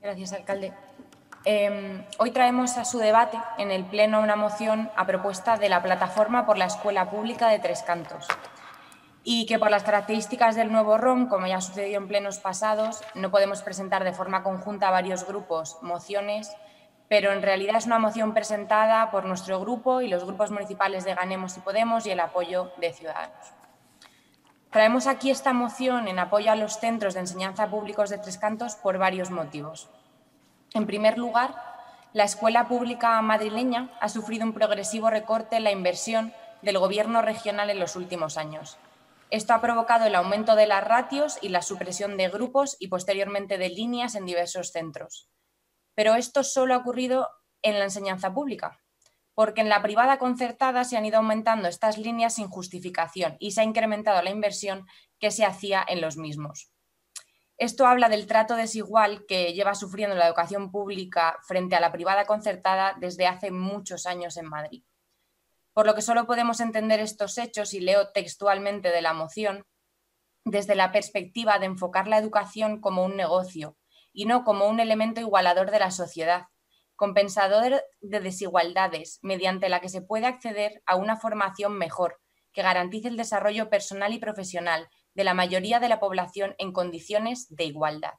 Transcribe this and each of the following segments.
Gracias, alcalde. Hoy traemos a su debate en el Pleno una moción a propuesta de la Plataforma por la Escuela Pública de Tres Cantos y que por las características del nuevo ROM, como ya ha sucedido en plenos pasados, no podemos presentar de forma conjunta a varios grupos mociones, pero en realidad es una moción presentada por nuestro grupo y los grupos municipales de Ganemos y Podemos y el apoyo de Ciudadanos. Traemos aquí esta moción en apoyo a los centros de enseñanza públicos de Tres Cantos por varios motivos. En primer lugar, la escuela pública madrileña ha sufrido un progresivo recorte en la inversión del Gobierno regional en los últimos años. Esto ha provocado el aumento de las ratios y la supresión de grupos y posteriormente de líneas en diversos centros. Pero esto solo ha ocurrido en la enseñanza pública, porque en la privada concertada se han ido aumentando estas líneas sin justificación y se ha incrementado la inversión que se hacía en los mismos. Esto habla del trato desigual que lleva sufriendo la educación pública frente a la privada concertada desde hace muchos años en Madrid. Por lo que solo podemos entender estos hechos, y leo textualmente de la moción, desde la perspectiva de enfocar la educación como un negocio y no como un elemento igualador de la sociedad, compensador de desigualdades, mediante la que se puede acceder a una formación mejor, que garantice el desarrollo personal y profesional de la mayoría de la población en condiciones de igualdad.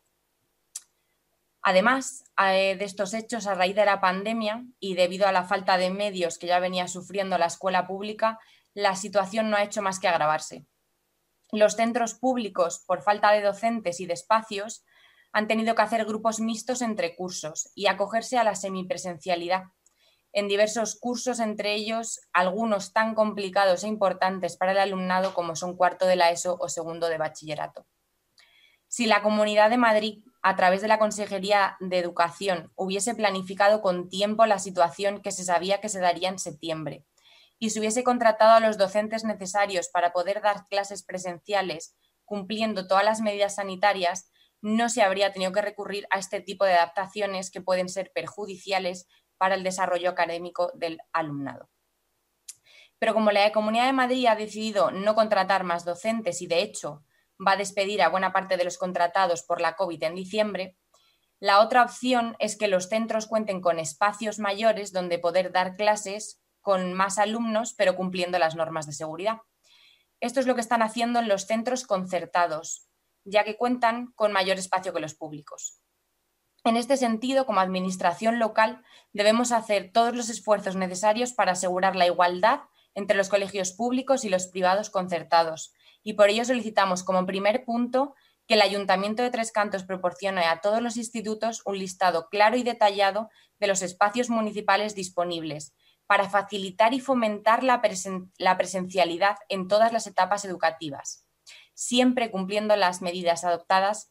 Además de estos hechos, a raíz de la pandemia y debido a la falta de medios que ya venía sufriendo la escuela pública, la situación no ha hecho más que agravarse. Los centros públicos, por falta de docentes y de espacios, han tenido que hacer grupos mixtos entre cursos y acogerse a la semipresencialidad en diversos cursos, entre ellos algunos tan complicados e importantes para el alumnado como son cuarto de la ESO o segundo de bachillerato. Si la Comunidad de Madrid, a través de la Consejería de Educación, hubiese planificado con tiempo la situación que se sabía que se daría en septiembre y se hubiese contratado a los docentes necesarios para poder dar clases presenciales cumpliendo todas las medidas sanitarias, no se habría tenido que recurrir a este tipo de adaptaciones que pueden ser perjudiciales para el desarrollo académico del alumnado. Pero como la Comunidad de Madrid ha decidido no contratar más docentes y, de hecho, va a despedir a buena parte de los contratados por la COVID en diciembre, la otra opción es que los centros cuenten con espacios mayores donde poder dar clases con más alumnos, pero cumpliendo las normas de seguridad. Esto es lo que están haciendo en los centros concertados, ya que cuentan con mayor espacio que los públicos. En este sentido, como administración local, debemos hacer todos los esfuerzos necesarios para asegurar la igualdad entre los colegios públicos y los privados concertados. Y por ello solicitamos como primer punto que el Ayuntamiento de Tres Cantos proporcione a todos los institutos un listado claro y detallado de los espacios municipales disponibles para facilitar y fomentar la presencialidad en todas las etapas educativas, siempre cumpliendo las medidas adoptadas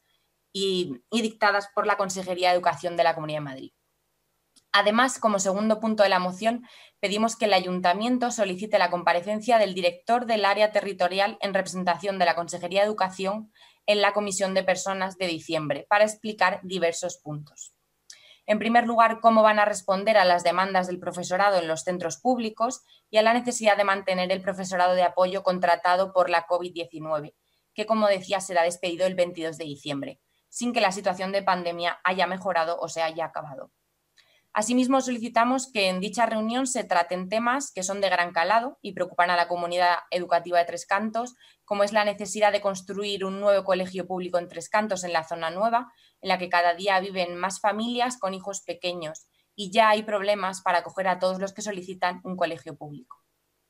y dictadas por la Consejería de Educación de la Comunidad de Madrid. Además, como segundo punto de la moción, pedimos que el Ayuntamiento solicite la comparecencia del director del área territorial en representación de la Consejería de Educación en la Comisión de Personas de diciembre para explicar diversos puntos. En primer lugar, cómo van a responder a las demandas del profesorado en los centros públicos y a la necesidad de mantener el profesorado de apoyo contratado por la COVID-19, que, como decía, será despedido el 22 de diciembre, sin que la situación de pandemia haya mejorado o se haya acabado. Asimismo, solicitamos que en dicha reunión se traten temas que son de gran calado y preocupan a la comunidad educativa de Tres Cantos, como es la necesidad de construir un nuevo colegio público en Tres Cantos, en la zona nueva, en la que cada día viven más familias con hijos pequeños y ya hay problemas para acoger a todos los que solicitan un colegio público.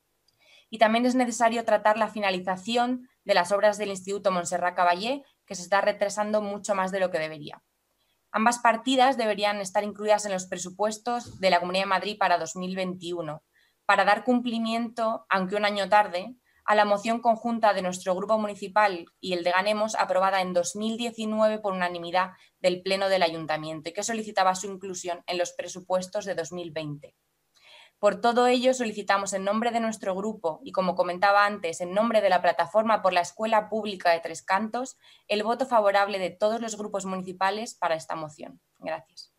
Y también es necesario tratar la finalización de las obras del Instituto Montserrat Caballé, que se está retrasando mucho más de lo que debería. Ambas partidas deberían estar incluidas en los presupuestos de la Comunidad de Madrid para 2021, para dar cumplimiento, aunque un año tarde, a la moción conjunta de nuestro grupo municipal y el de Ganemos, aprobada en 2019 por unanimidad del Pleno del Ayuntamiento y que solicitaba su inclusión en los presupuestos de 2020. Por todo ello, solicitamos en nombre de nuestro grupo y, como comentaba antes, en nombre de la Plataforma por la Escuela Pública de Tres Cantos, el voto favorable de todos los grupos municipales para esta moción. Gracias.